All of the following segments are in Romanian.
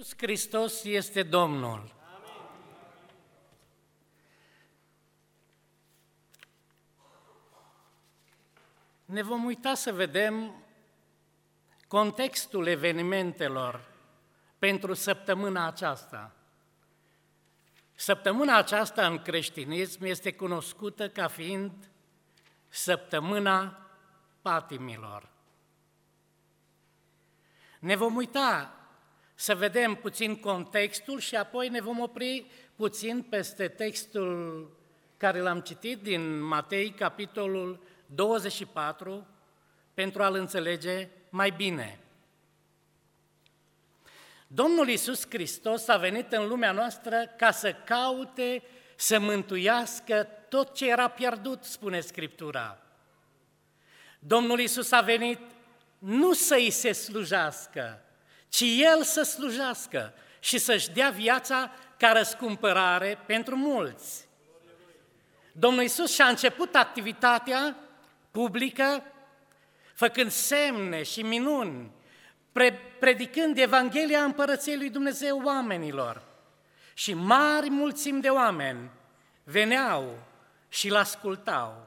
Iisus Hristos este Domnul. Ne vom uita să vedem contextul evenimentelor pentru săptămâna aceasta. Săptămâna aceasta în creștinism este cunoscută ca fiind săptămâna patimilor. Ne vom uita să vedem puțin contextul și apoi ne vom opri puțin peste textul care l-am citit din Matei, capitolul 24, pentru a-l înțelege mai bine. Domnul Iisus Hristos a venit în lumea noastră ca să caute, să mântuiască tot ce era pierdut, spune Scriptura. Domnul Iisus a venit nu să-i se slujească, ci El să slujească și să-și dea viața ca răscumpărare pentru mulți. Domnul Iisus și-a început activitatea publică făcând semne și minuni, predicând Evanghelia Împărăției lui Dumnezeu oamenilor. Și mari mulțimi de oameni veneau și l-ascultau.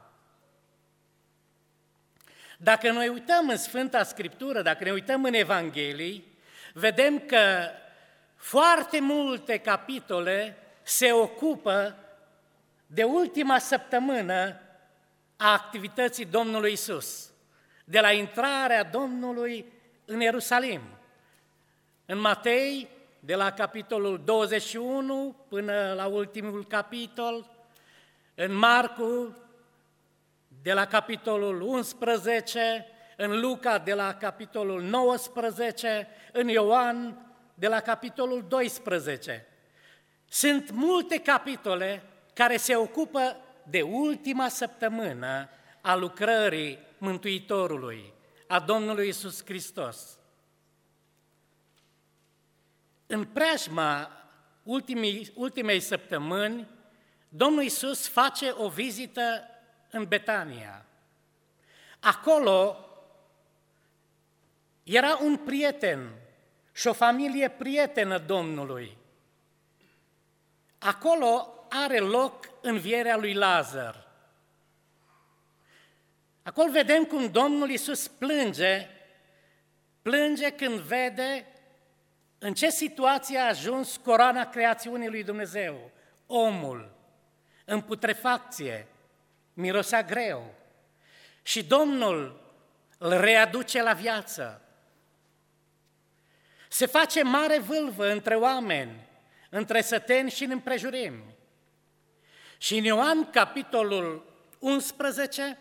Dacă noi uităm în Sfânta Scriptură, dacă ne uităm în Evanghelii, vedem că foarte multe capitole se ocupă de ultima săptămână a activității Domnului Iisus, de la intrarea Domnului în Ierusalim. În Matei, de la capitolul 21 până la ultimul capitol, în Marcu, de la capitolul 11, în Luca, de la capitolul 19, în Ioan, de la capitolul 12. Sunt multe capitole care se ocupă de ultima săptămână a lucrării Mântuitorului, a Domnului Iisus Hristos. În preajma ultimei săptămâni, Domnul Iisus face o vizită în Betania. Acolo era un prieten și o familie prietenă Domnului. Acolo are loc învierea lui Lazar. Acolo vedem cum Domnul Iisus plânge când vede în ce situație a ajuns coroana creațiunii lui Dumnezeu, omul, în putrefacție, mirosea greu. Și Domnul îl readuce la viață. Se face mare vâlvă între oameni, între săteni și în împrejurimi. Și în Ioan, capitolul 11,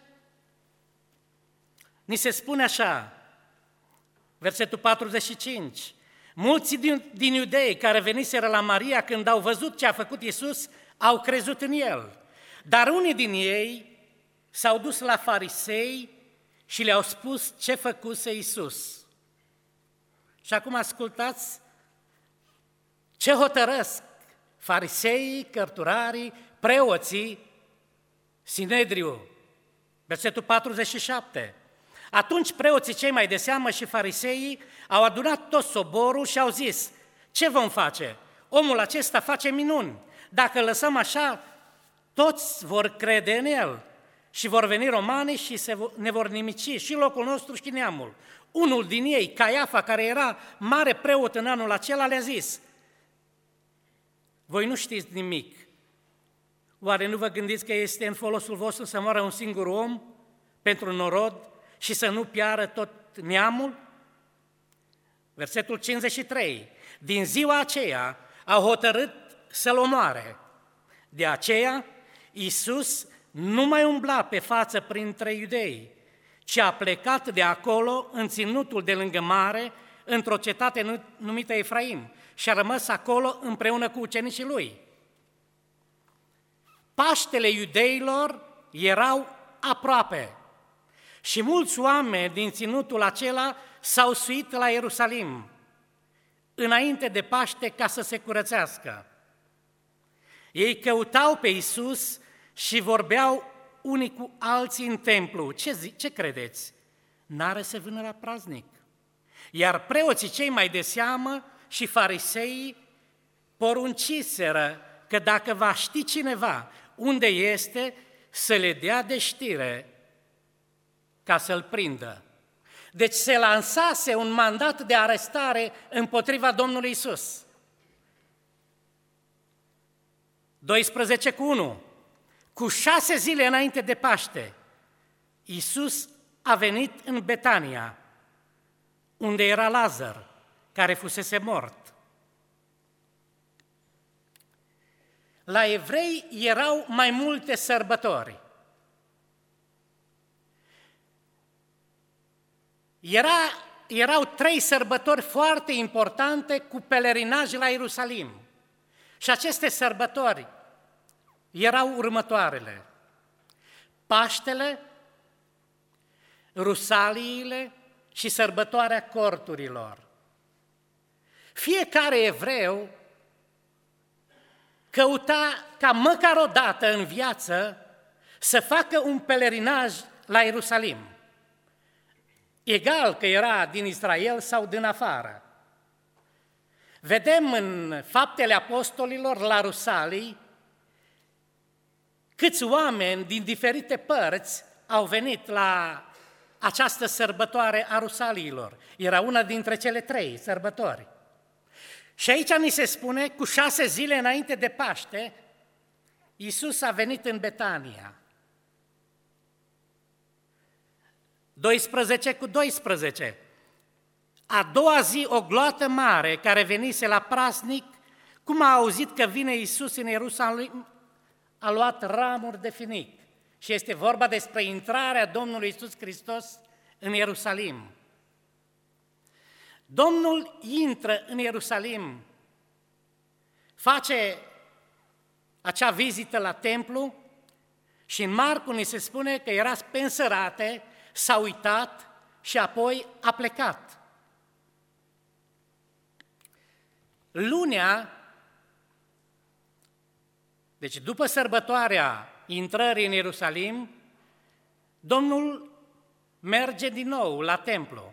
ni se spune așa, versetul 45, mulți din iudei care veniseră la Maria când au văzut ce a făcut Iisus, au crezut în El. Dar unii din ei s-au dus la farisei și le-au spus ce făcuse Iisus. Și acum ascultați ce hotărăsc fariseii, cărturarii, preoții, Sinedriu, versetul 47. Atunci preoții cei mai de seamă și fariseii au adunat tot soborul și au zis, ce vom face? Omul acesta face minuni. Dacă lăsăm așa, toți vor crede în el și vor veni romanii și ne vor nimici și locul nostru și neamul. Unul din ei, Caiafa, care era mare preot în anul acela, le-a zis, voi nu știți nimic. Oare nu vă gândiți că este în folosul vostru să moară un singur om pentru norod și să nu piară tot neamul? Versetul 53. Din ziua aceea au hotărât să-l omoare. De aceea, Iisus nu mai umbla pe față printre iudei, ci a plecat de acolo în ținutul de lângă mare, într-o cetate numită Efraim, și a rămas acolo împreună cu ucenicii lui. Paștele iudeilor erau aproape și mulți oameni din ținutul acela s-au suit la Ierusalim înainte de Paște ca să se curățească. Ei căutau pe Iisus și vorbeau unii cu alții în templu. Ce credeți? N-are să vină la praznic. Iar preoții cei mai de seamă și fariseii porunciseră că dacă va ști cineva unde este, să le dea de știre ca să-l prindă. Deci se lansase un mandat de arestare împotriva Domnului Iisus. 12:1. Cu 6 zile înainte de Paște, Iisus a venit în Betania, unde era Lazar, care fusese mort. La evrei erau mai multe sărbători. Erau 3 sărbători foarte importante cu pelerinaj la Ierusalim. Și aceste sărbători erau următoarele: Paștele, Rusaliile și sărbătoarea corturilor. Fiecare evreu căuta ca măcar o dată în viață să facă un pelerinaj la Ierusalim, egal că era din Israel sau din afară. Vedem în Faptele Apostolilor la Rusalii câți oameni din diferite părți au venit la această sărbătoare a Rusaliilor. Era una dintre cele 3 sărbători. Și aici ni se spune, cu 6 zile înainte de Paște, Iisus a venit în Betania. 12:12. A doua zi, o gloată mare care venise la praznic, cum a auzit că vine Iisus în Ierusalim, a luat ramuri de finic. Și este vorba despre intrarea Domnului Iisus Hristos în Ierusalim. Domnul intră în Ierusalim, face acea vizită la templu și în Marcu ni se spune că era pe însărate, s-a uitat și apoi a plecat. Lunea, deci după sărbătoarea intrării în Ierusalim, Domnul merge din nou la templu.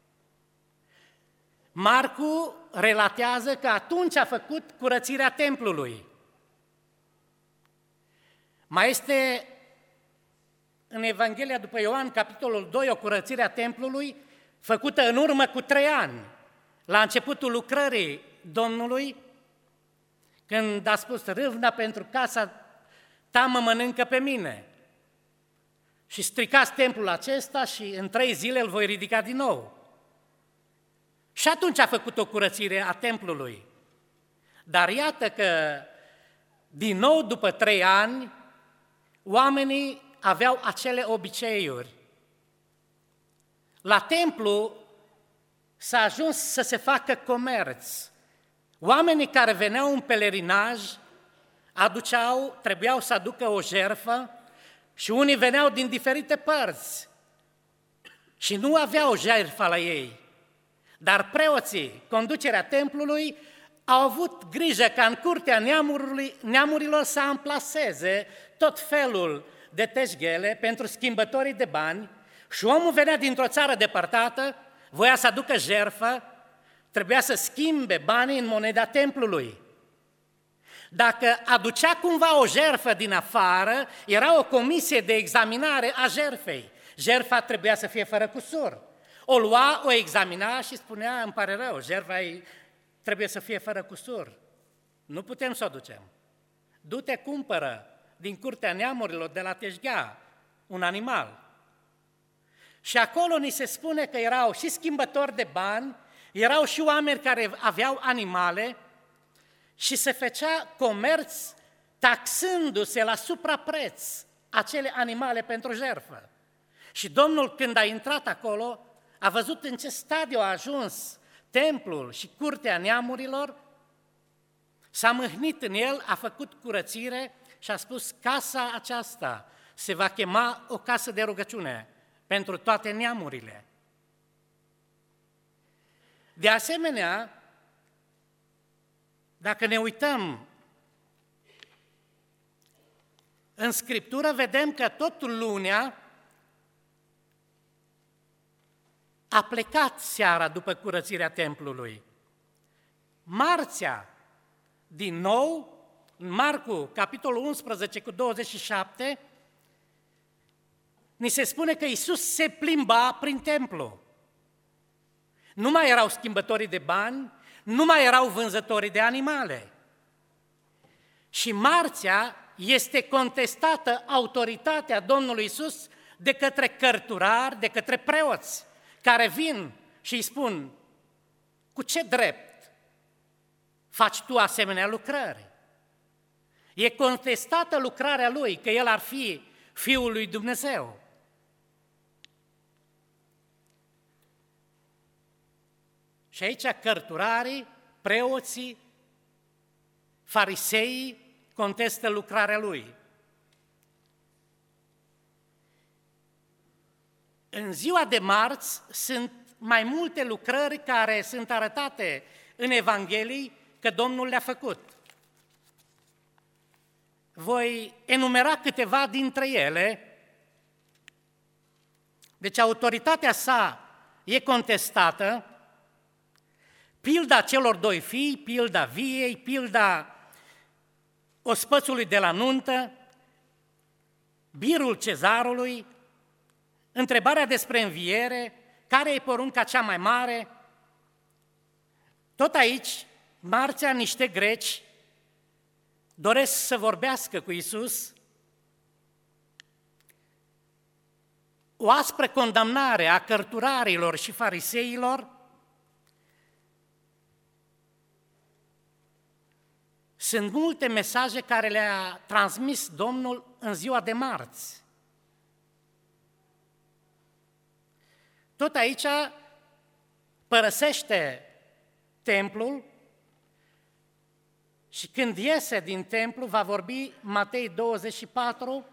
Marcu relatează că atunci a făcut curățirea templului. Mai este în Evanghelia după Ioan, capitolul 2, o curățire a templului făcută în urmă cu 3 ani, la începutul lucrării Domnului, când a spus: râvna pentru casa ta mă mănâncă pe mine. Și stricați templul acesta și în 3 zile îl voi ridica din nou. Și atunci a făcut o curățire a templului. Dar iată că, din nou, după 3 ani, oamenii aveau acele obiceiuri. La templu s-a ajuns să se facă comerț. Oamenii care veneau în pelerinaj trebuiau să aducă o jertfă și unii veneau din diferite părți și nu aveau jertfa la ei. Dar preoții, conducerea templului, au avut grijă ca în curtea neamurilor să amplaseze tot felul de teșghele pentru schimbătorii de bani și omul venea dintr-o țară depărtată, voia să aducă jertfă, trebuia să schimbe banii în moneda templului. Dacă aducea cumva o jertfă din afară, era o comisie de examinare a jertfei. Jertfa trebuia să fie fără cusur. O lua, o examina și spunea: îmi pare rău, jertfa trebuie să fie fără cusur. Nu putem să o ducem. Du-te, cumpără din curtea neamurilor de la teșghea un animal. Și acolo ni se spune că erau și schimbători de bani, erau și oameni care aveau animale și se făcea comerț taxându-se la suprapreț acele animale pentru jertfă. Și Domnul, când a intrat acolo, a văzut în ce stadiu a ajuns templul și curtea neamurilor, s-a mâhnit în el, a făcut curățire și a spus: casa aceasta se va chema o casă de rugăciune pentru toate neamurile. De asemenea, dacă ne uităm în Scriptură, vedem că tot lunea a plecat seara după curățirea templului. marțea, din nou, în Marcu, capitolul 11 cu 27, ni se spune că Iisus se plimba prin templu. Nu mai erau schimbătorii de bani, nu mai erau vânzătorii de animale. Și marțea este contestată autoritatea Domnului Iisus de către cărturari, de către preoți, care vin și îi spun: cu ce drept faci tu asemenea lucrări? E contestată lucrarea lui, că el ar fi Fiul lui Dumnezeu. Și aici cărturarii, preoții, fariseii contestă lucrarea lui. În ziua de marți sunt mai multe lucrări care sunt arătate în Evanghelii că Domnul le-a făcut. Voi enumera câteva dintre ele. Deci autoritatea sa e contestată, pilda celor doi fii, pilda viei, pilda ospățului de la nuntă, birul cezarului, întrebarea despre înviere, care e porunca cea mai mare. Tot aici, marțea, niște greci doresc să vorbească cu Iisus. O aspră condamnare a cărturarilor și fariseilor. Sunt multe mesaje care le-a transmis Domnul în ziua de marți. Tot aici părăsește templul și când iese din templu va vorbi Matei 24,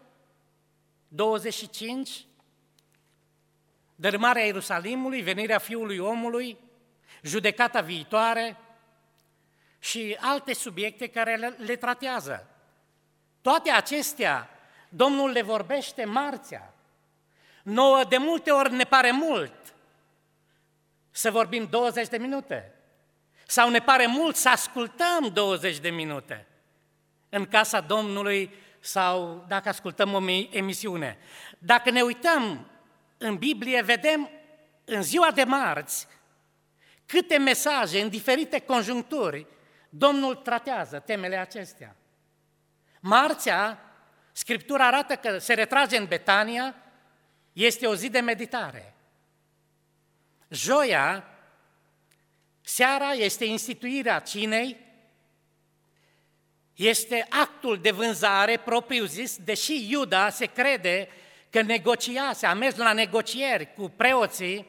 25, dărâmarea Ierusalimului, venirea Fiului Omului, judecata viitoare și alte subiecte care le tratează. Toate acestea Domnul le vorbește marțea. Nouă de multe ori ne pare mult să vorbim 20 de minute sau ne pare mult să ascultăm 20 de minute în casa Domnului sau dacă ascultăm o emisiune. Dacă ne uităm în Biblie, vedem în ziua de marți câte mesaje în diferite conjuncturi Domnul tratează temele acestea. Marțea, Scriptura arată că se retrage în Betania, este o zi de meditare. Joia, seara, este instituirea cinei, este actul de vânzare propriu-zis, deși Iuda se crede că negociase, a mers la negocieri cu preoții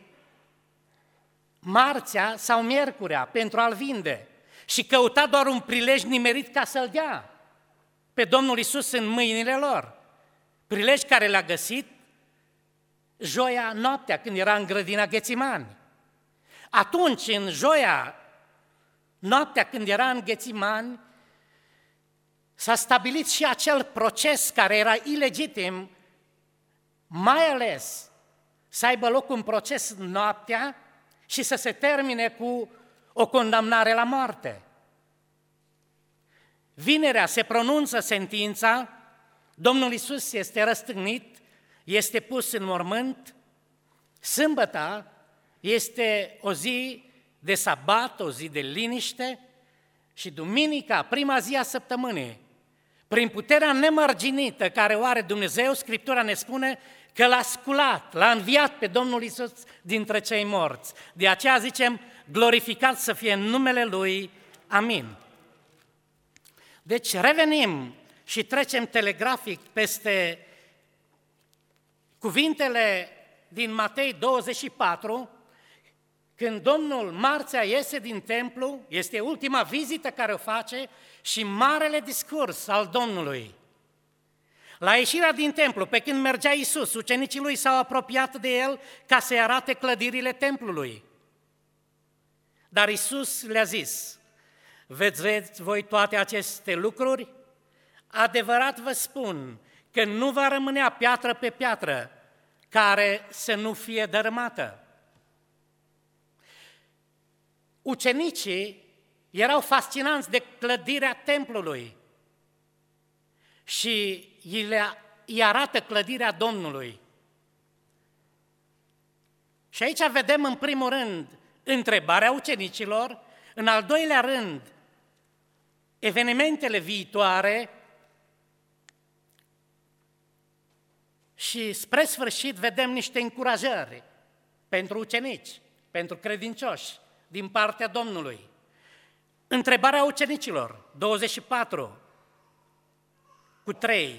marțea sau miercurea pentru a-l vinde și căuta doar un prilej nimerit ca să-l dea pe Domnul Iisus în mâinile lor. Prilej care l-a găsit joia noaptea, când era în grădina Ghețimani. Atunci, în joia noaptea, când era în Ghețimani, s-a stabilit și acel proces care era ilegitim, mai ales să aibă loc un proces noaptea și să se termine cu o condamnare la moarte. Vinerea se pronunță sentința, Domnul Iisus este răstignit, este pus în mormânt, sâmbăta este o zi de sabat, o zi de liniște și duminica, prima zi a săptămânii, prin puterea nemărginită care o are Dumnezeu, Scriptura ne spune că l-a sculat, l-a înviat pe Domnul Iisus dintre cei morți. De aceea zicem, glorificat să fie numele Lui, amin. Deci revenim și trecem telegrafic peste cuvintele din Matei 24, când Domnul marțea iese din templu, este ultima vizită care o face și marele discurs al Domnului. La ieșirea din templu, pe când mergea Iisus, ucenicii lui s-au apropiat de el ca să-i arate clădirile templului. Dar Iisus le-a zis, vedeți voi toate aceste lucruri? Adevărat vă spun că nu va rămânea piatră pe piatră care să nu fie dărâmată. Ucenicii erau fascinanți de clădirea templului și îi arată clădirea Domnului. Și aici vedem în primul rând întrebarea ucenicilor, în al doilea rând evenimentele viitoare și spre sfârșit vedem niște încurajări pentru ucenici, pentru credincioși din partea Domnului. Întrebarea ucenicilor, 24:3.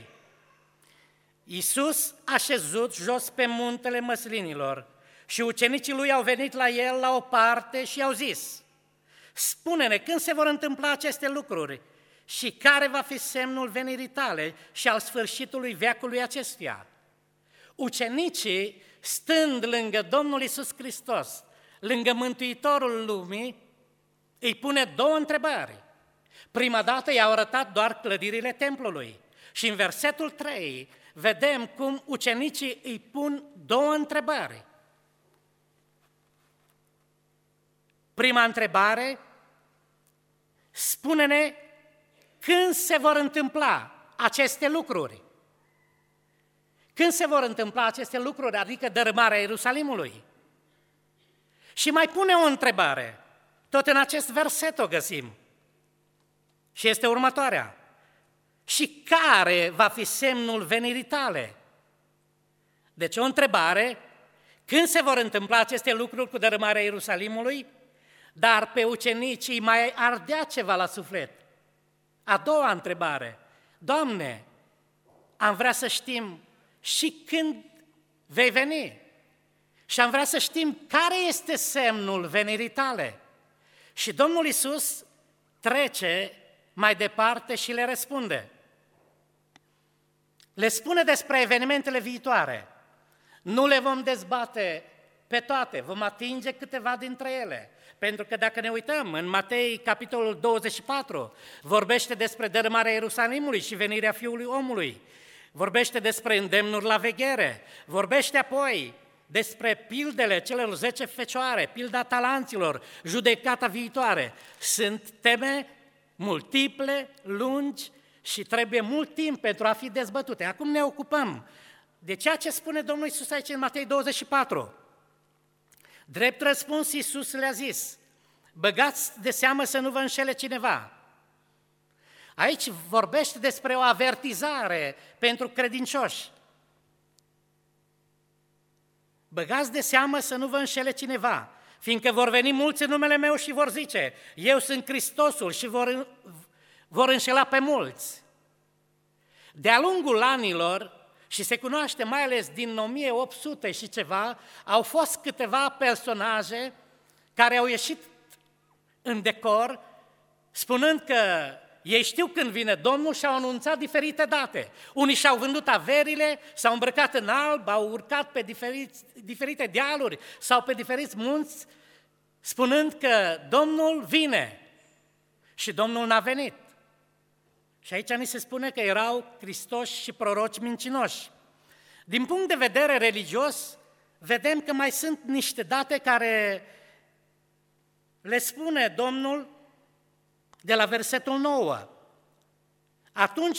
Iisus a șezut jos pe muntele Măslinilor și ucenicii lui au venit la el la o parte și i-au zis: spune-ne când se vor întâmpla aceste lucruri și care va fi semnul venirii tale și al sfârșitului veacului acestuia. Ucenicii, stând lângă Domnul Iisus Hristos, lângă Mântuitorul lumii, îi pune două întrebări. Prima dată i-au arătat doar clădirile templului și în versetul 3 vedem cum ucenicii îi pun două întrebări. Prima întrebare: spune-ne când se vor întâmpla aceste lucruri. Când se vor întâmpla aceste lucruri, adică dărâmarea Ierusalimului? Și mai pune o întrebare, tot în acest verset o găsim, și este următoarea: și care va fi semnul venirii tale? Deci o întrebare, când se vor întâmpla aceste lucruri cu dărâmarea Ierusalimului, dar pe ucenicii mai ardea ceva la suflet. A doua întrebare: Doamne, am vrea să știm și când vei veni și am vrea să știm care este semnul venirii tale. Și Domnul Iisus trece mai departe și le răspunde. Le spune despre evenimentele viitoare. Nu le vom dezbate pe toate, vom atinge câteva dintre ele. Pentru că dacă ne uităm, în Matei, capitolul 24, vorbește despre dărâmarea Ierusalimului și venirea Fiului Omului. Vorbește despre îndemnuri la veghere. Vorbește apoi despre pildele celor 10 fecioare, pilda talanților, judecata viitoare. Sunt teme multiple, lungi și trebuie mult timp pentru a fi dezbătute. Acum ne ocupăm de ceea ce spune Domnul Iisus aici în Matei 24. Drept răspuns, Iisus le-a zis: băgați de seamă să nu vă înșele cineva. Aici vorbește despre o avertizare pentru credincioși. Băgați de seamă să nu vă înșele cineva, fiindcă vor veni mulți în numele meu și vor zice: eu sunt Hristosul, și vor înșela pe mulți. De-a lungul anilor, și se cunoaște mai ales din 1800 și ceva, au fost câteva personaje care au ieșit în decor spunând că ei știu când vine Domnul și au anunțat diferite date. Unii și-au vândut averile, s-au îmbrăcat în alb, au urcat pe diferite dealuri sau pe diferiți munți, spunând că Domnul vine. Și Domnul n-a venit. Și aici ni se spune că erau Hristoși și proroci mincinoși. Din punct de vedere religios, vedem că mai sunt niște date care le spune Domnul de la versetul 9. Atunci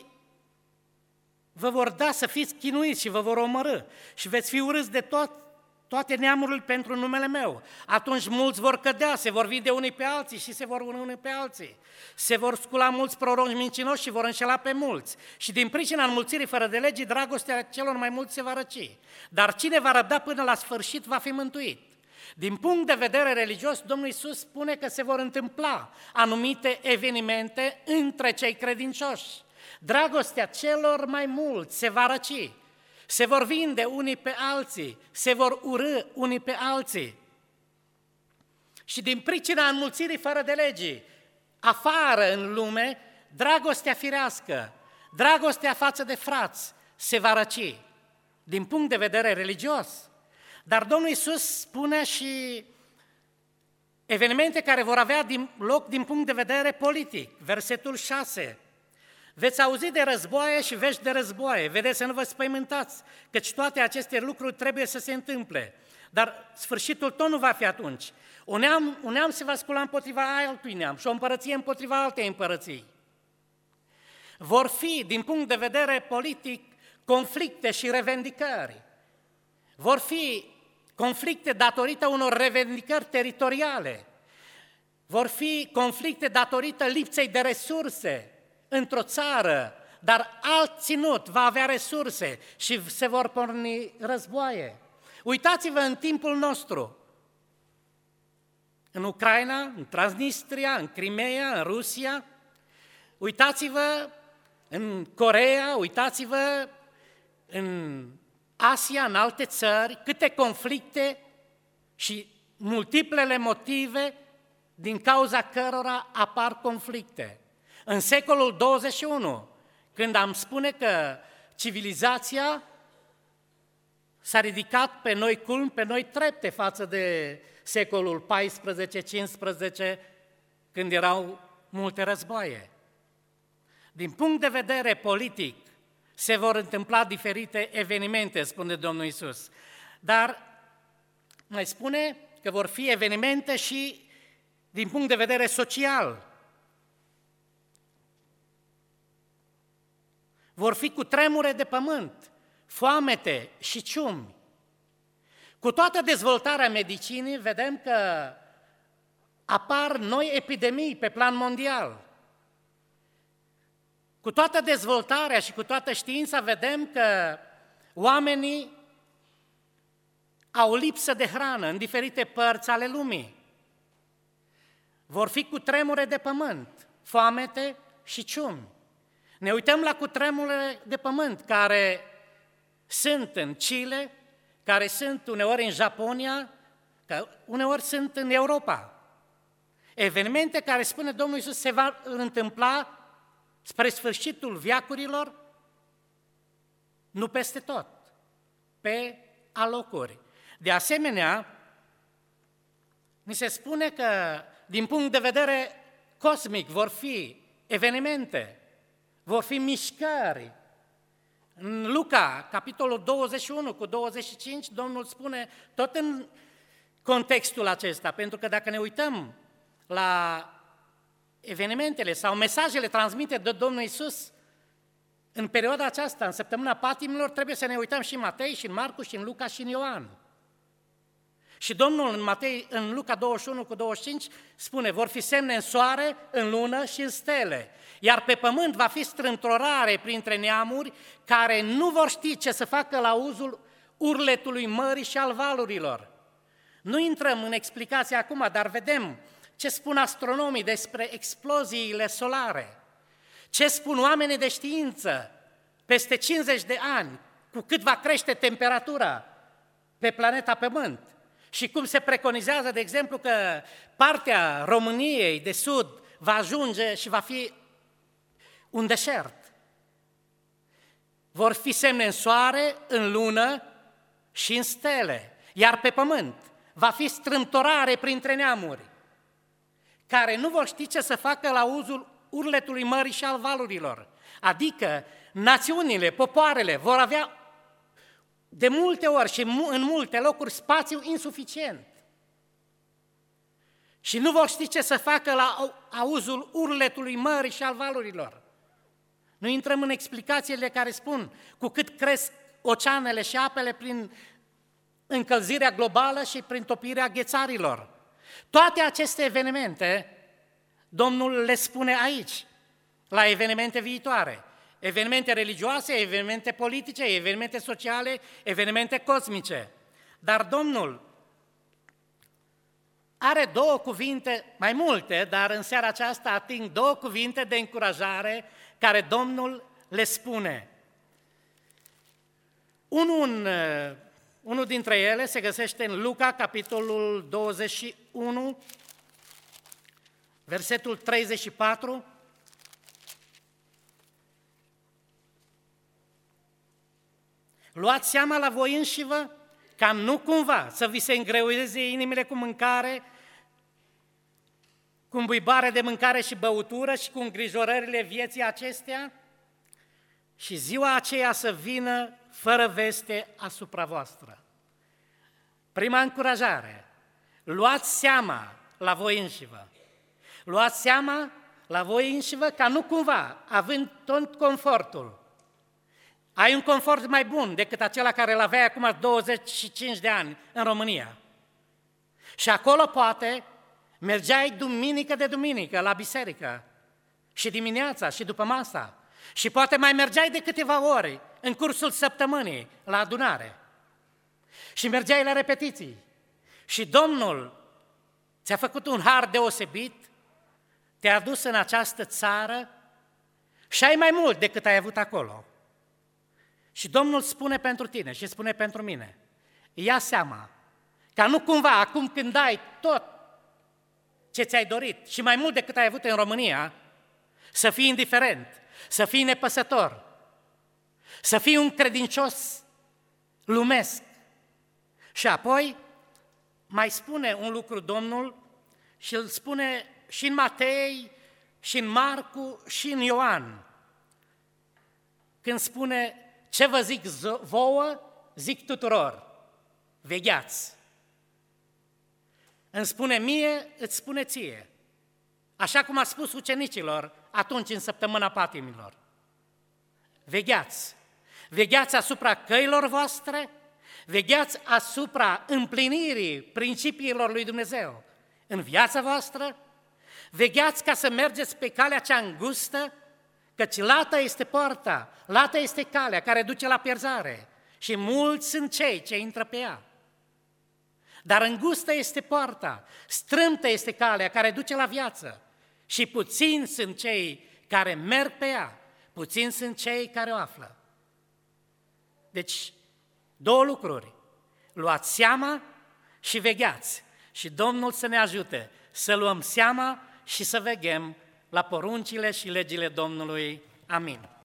vă vor da să fiți chinuiți și vă vor omorî și veți fi urâți de toate neamurile pentru numele meu. Atunci mulți vor cădea, se vor vinde unii pe alții și se vor urâ unii pe alții. Se vor scula mulți proroci mincinoși și vor înșela pe mulți. Și din pricina înmulțirii fără de legii, dragostea celor mai mulți se va răci. Dar cine va răbda până la sfârșit va fi mântuit. Din punct de vedere religios, Domnul Iisus spune că se vor întâmpla anumite evenimente între cei credincioși. Dragostea celor mai mulți se va răci. Se vor vinde unii pe alții, se vor urâ unii pe alții. Și din pricina înmulțirii fără de legii, afară în lume, dragostea firească, dragostea față de frați se va răci, din punct de vedere religios. Dar Domnul Iisus spune și evenimente care vor avea loc din punct de vedere politic. Versetul 6. Veți auzi de războaie și vești de războaie, vedeți să nu vă spăimântați, căci toate aceste lucruri trebuie să se întâmple. Dar sfârșitul tot nu va fi atunci. Un neam se va scula împotriva altui neam și o împărăție împotriva altei împărății. Vor fi, din punct de vedere politic, conflicte și revendicări. Vor fi conflicte datorită unor revendicări teritoriale. Vor fi conflicte datorită lipsei de resurse într-o țară, dar alt ținut va avea resurse și se vor porni războaie. Uitați-vă în timpul nostru, în Ucraina, în Transnistria, în Crimea, în Rusia, uitați-vă în Coreea, uitați-vă în Asia, în alte țări, câte conflicte și multiplele motive din cauza cărora apar conflicte. În secolul 21, când am spune că civilizația s-a ridicat pe noi culmi, pe noi trepte față de secolul 14-15, când erau multe războaie. Din punct de vedere politic, se vor întâmpla diferite evenimente, spune Domnul Iisus. Dar mai spune că vor fi evenimente și din punct de vedere social. Vor fi cutremure de pământ, foamete și ciumi. Cu toată dezvoltarea medicinii, vedem că apar noi epidemii pe plan mondial. Cu toată dezvoltarea și cu toată știința, vedem că oamenii au lipsă de hrană în diferite părți ale lumii. Vor fi cutremure de pământ, foamete și ciumi. Ne uităm la cutremurele de pământ care sunt în Chile, care sunt uneori în Japonia, uneori sunt în Europa. Evenimente care, spune Domnul Iisus, se va întâmpla spre sfârșitul veacurilor, nu peste tot, pe alocuri. De asemenea, ni se spune că, din punct de vedere cosmic, vor fi evenimente, vor fi mișcări. În Luca, capitolul 21 cu 25, Domnul spune tot în contextul acesta, pentru că dacă ne uităm la evenimentele sau mesajele transmite de Domnul Iisus în perioada aceasta, în săptămâna patimilor, trebuie să ne uităm și în Matei, și în Marcu, și în Luca, și în Ioan. Și Domnul în Luca 21 cu 25 spune, vor fi semne în soare, în lună și în stele, iar pe pământ va fi strâmtorare printre neamuri care nu vor ști ce să facă la auzul urletului mării și al valurilor. Nu intrăm în explicație acum, dar vedem ce spun astronomii despre exploziile solare, ce spun oamenii de știință peste 50 de ani, cu cât va crește temperatura pe planeta Pământ. Și cum se preconizează, de exemplu, că partea României de sud va ajunge și va fi un deșert. Vor fi semne în soare, în lună și în stele, iar pe pământ va fi strâmtorare printre neamuri, care nu vor ști ce să facă la auzul urletului mării și al valurilor. Adică națiunile, popoarele vor avea de multe ori și în multe locuri spațiu insuficient. Și nu vor ști ce să facă la auzul urletului mării și al valurilor. Nu intrăm în explicațiile care spun cu cât cresc oceanele și apele prin încălzirea globală și prin topirea ghețarilor. Toate aceste evenimente, Domnul le spune aici, la evenimente viitoare. Evenimente religioase, evenimente politice, evenimente sociale, evenimente cosmice. Dar Domnul are două cuvinte, mai multe, dar în seara aceasta ating două cuvinte de încurajare care Domnul le spune. Unul dintre ele se găsește în Luca, capitolul 21, versetul 34. Luați seama la voi înșivă ca nu cumva să vi se îngreuieze inimile cu mâncare, cu îmbuibare de mâncare și băutură și cu îngrijorările vieții acestea și ziua aceea să vină fără veste asupra voastră. Prima încurajare, luați seama la voi înșivă. Luați seama la voi înșivă ca nu cumva, având tot confortul, ai un confort mai bun decât acela care îl aveai acum 25 de ani în România. Și acolo poate mergeai duminică de duminică la biserică și dimineața și după masa și poate mai mergeai de câteva ore în cursul săptămânii la adunare și mergeai la repetiții și Domnul ți-a făcut un har deosebit, te-a adus în această țară și ai mai mult decât ai avut acolo. Și Domnul spune pentru tine și spune pentru mine, ia seama, ca nu cumva acum când ai tot ce ți-ai dorit și mai mult decât ai avut în România, să fii indiferent, să fii nepăsător, să fii un credincios lumesc. Și apoi mai spune un lucru Domnul și îl spune și în Matei, și în Marcu, și în Ioan. Când spune, ce vă zic vouă, zic tuturor, vegheați. Îmi spune mie, îți spune ție. Așa cum a spus ucenicilor atunci în săptămâna patimilor. Vegheați. Vegheați asupra căilor voastre, vegheați asupra împlinirii principiilor lui Dumnezeu în viața voastră, vegheați ca să mergeți pe calea cea îngustă, căci lată este poarta, lată este calea care duce la pierzare și mulți sunt cei ce intră pe ea. Dar îngustă este poarta, strâmtă este calea care duce la viață și puțini sunt cei care merg pe ea, puțini sunt cei care o află. Deci, două lucruri, luați seama și vegheați și Domnul să ne ajute să luăm seama și să veghem la poruncile și legile Domnului. Amin.